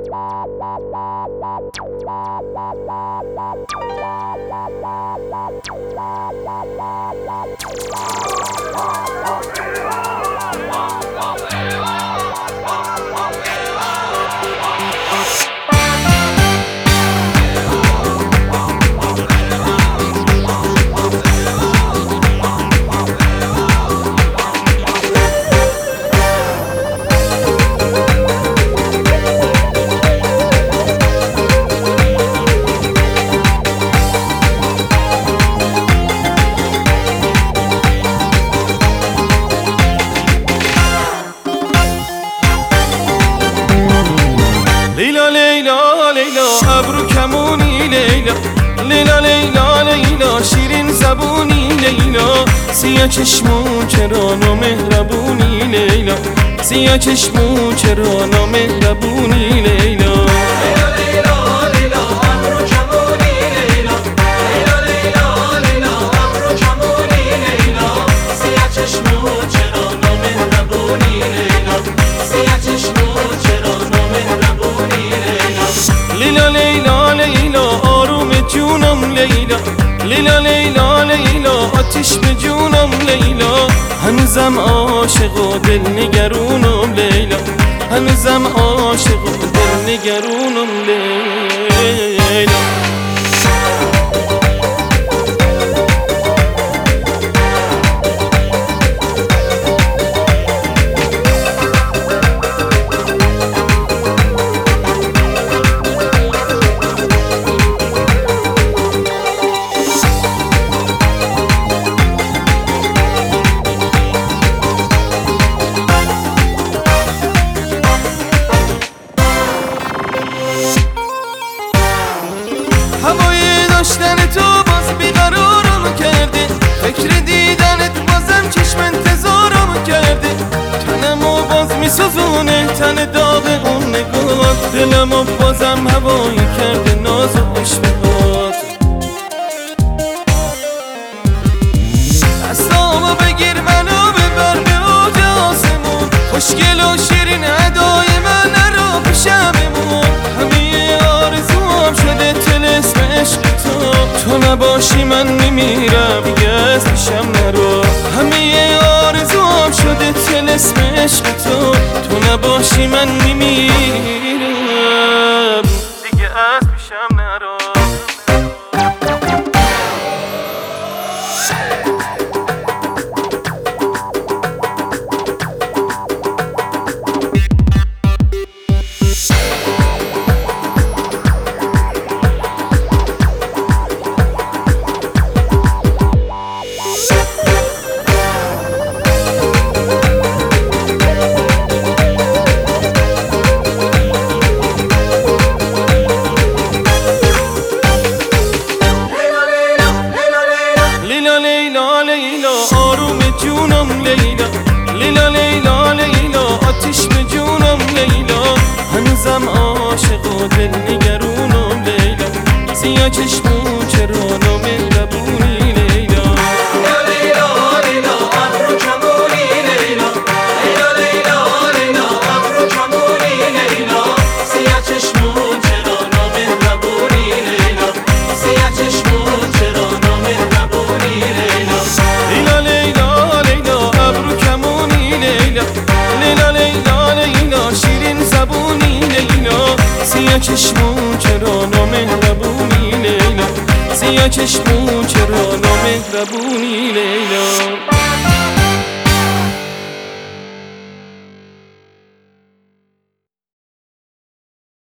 لیلا لیلا لیلا ابرو کمونی لیلا، لیلا لیلا لیلا شیرین زبونی لیلا، سیاه چشمو چرا نامهربونی لیلا، سیاه چشمو چرا نامهربونی لیلا. لیلا لیلا لیلا آروم جونم لیلا، لیلا لیلا لیلا آتیش به جونم لیلا، هنوزم عاشق و دل نگرونم لیلا، هنوزم عاشق و دل نگرونم لیلا. هوای داشتن تو باز بیقرارم کرده، فکر دیدنت بازم چشم انتظارم کرده، تنمو باز میسوزونه تن داغ اون نگاهات، دلمو بازم هوایی کرده ناز و عشقات. دستامو بگیر منو ببر به اوج آسمون، خوشگل و شیرین ادای من رو پیشم بمون، همه آرزوام شده طلسم عشق تو، تو نباشی من میمیرم دیگه از پیشم نرو، همه آرزوام شده طلسم عشق تو، تو نباشی من میمیرم دیگه از پیشم نرو. لیلا لیلا لیلا آروم جونم لیلا، لیلا لیلا لیلا آتیش به جونم لیلا، هنوزم عاشق و دل نگرونم لیلا، سیاه چشمو چرا نامهربونی لیلا. لیلا لیلا ابرو کمونی لیلا، لیلا لیلا لیلا ابرو کمونی لیلا، سیاه چشمو چرا نامهربونی لیلا، سیاه چشمو چرا نامهربونی لیلا. لیلا لیلا لیلا ابرو کمونی لیلا، لیلا لیلا لیلا شیرین زبونی لیلا، سیاه چشمو چرا نامهربونی لیلا، سیاه چشمو چرا نامهربونی لیلا.